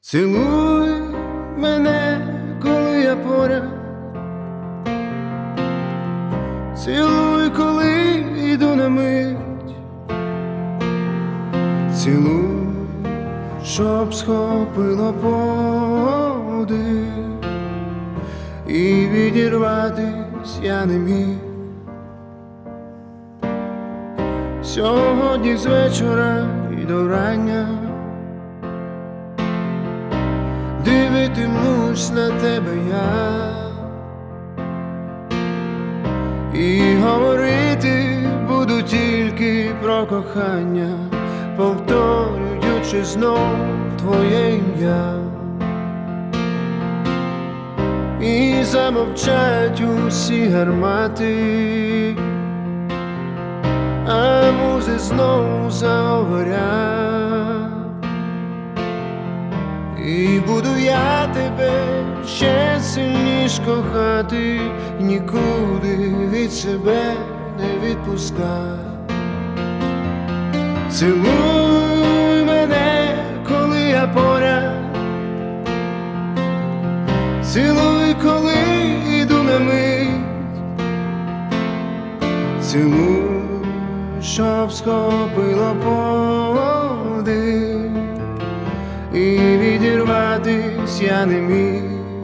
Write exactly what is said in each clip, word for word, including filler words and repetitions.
Цілуй мене, коли я поряд, цілуй, коли йду на мить, цілуй, щоб схопило подих, і відірватись я не міг. Сьогодні з вечора і до рання дивитимусь на тебе я, і говорити буду тільки про кохання, повторюючи знов твоє ім'я. І замовчать усі гармати, а музи знову заговорять. І буду я тебе ще сильніш кохати, нікуди від себе не відпускай. Цілуй мене, коли я поряд, цілуй, коли йду на мить, цілуй, щоб схопило подих, і відірватись я не міг.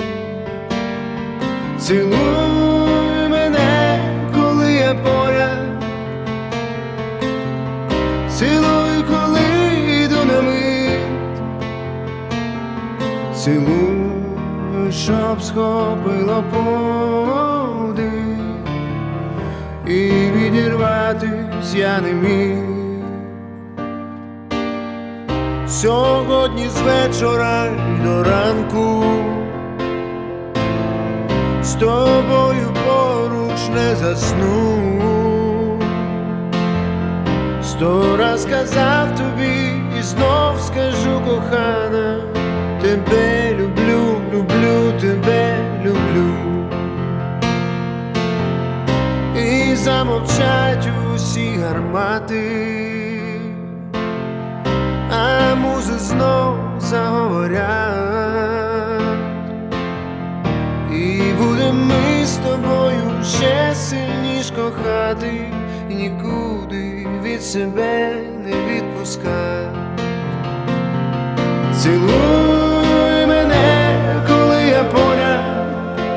Цілуй мене, коли я поряд, цілуй, коли йду на мить, цілуй, щоб схопило подих, і відірватись я не міг. Сьогодні з вечора й до ранку з тобою поруч не засну. Сто раз казав тобі і знов скажу, кохана, тебе люблю, люблю, тебе люблю. І замовчать усі гармати, а музи знов заговорять. І будем ми з тобою ще сильніш кохати, і нікуди від себе не відпускай. Цілуй мене, коли я поряд,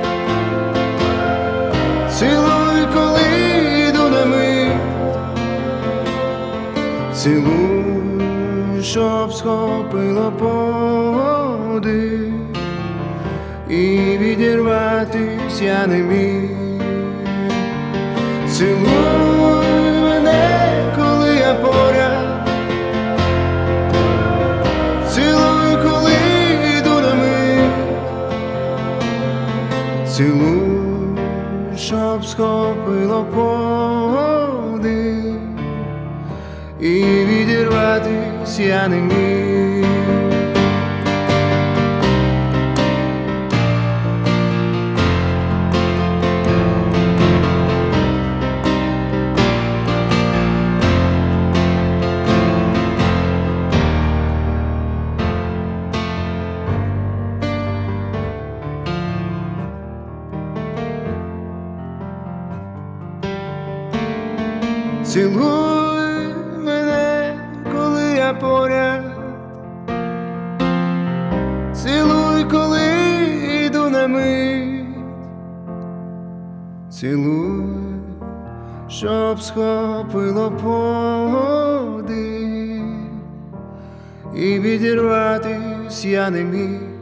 цілуй, коли йду на мить, цілуй, щоб схопило подих, і відірватись я не міг. Цілуй мене, коли я поряд, цілуй, коли йду на мить, цілуй, щоб схопило подих, і відірватись я не міг. Цілуй мене, коли я поряд, цілуй, коли йду на мить, цілуй, щоб схопило подих, і відірватись я не міг.